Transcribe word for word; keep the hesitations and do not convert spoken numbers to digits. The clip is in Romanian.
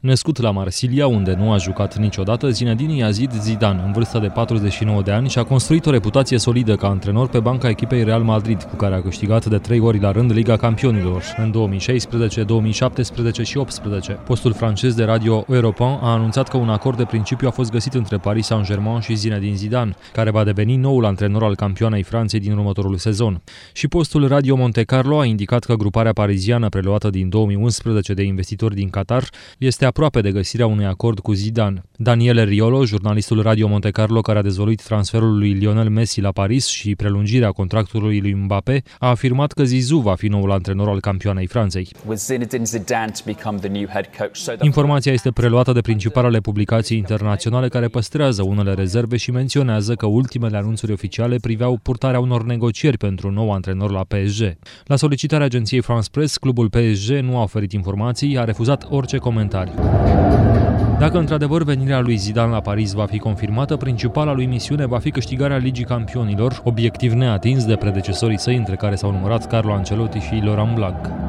Născut la Marsilia, unde nu a jucat niciodată, Zinedine Yazid Zidane, în vârstă de patruzeci și nouă de ani, și-a construit o reputație solidă ca antrenor pe banca echipei Real Madrid, cu care a câștigat de trei ori la rând Liga Campionilor, în două mii șaisprezece, două mii șaptesprezece și optsprezece. Postul francez de radio Europe unu a anunțat că un acord de principiu a fost găsit între Paris Saint-Germain și Zinedine Zidane, care va deveni noul antrenor al campioanei Franței din următorul sezon. Și postul Radio Monte Carlo a indicat că gruparea pariziană preluată din două mii unsprezece de investitori din Qatar este aproape de găsirea unui acord cu Zidane. Daniele Riolo, jurnalistul Radio Monte Carlo care a dezvăluit transferul lui Lionel Messi la Paris și prelungirea contractului lui Mbappé, a afirmat că Zizou va fi noul antrenor al campioanei Franței. Informația este preluată de principalele publicații internaționale care păstrează unele rezerve și menționează că ultimele anunțuri oficiale priveau purtarea unor negocieri pentru un nou antrenor la P S G. La solicitarea agenției France Press, clubul P S G nu a oferit informații, a refuzat orice comentariu. Dacă într-adevăr venirea lui Zidane la Paris va fi confirmată, principala lui misiune va fi câștigarea Ligii Campionilor, obiectiv neatins de predecesorii săi, între care s-au numărat Carlo Ancelotti și Laurent Blanc.